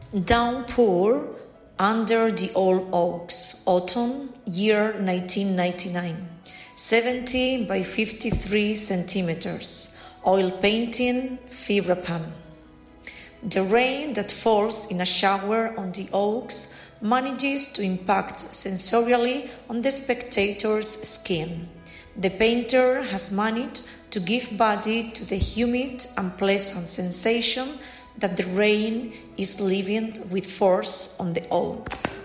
Downpour under the old oaks, autumn, year 1999, 70 by 53 centimeters, oil painting, fibra pan. The rain that falls in a shower on the oaks manages to impact sensorially on the spectator's skin. The painter has managed to give body to the humid and pleasant sensation that the rain is leaving with force on the oaks.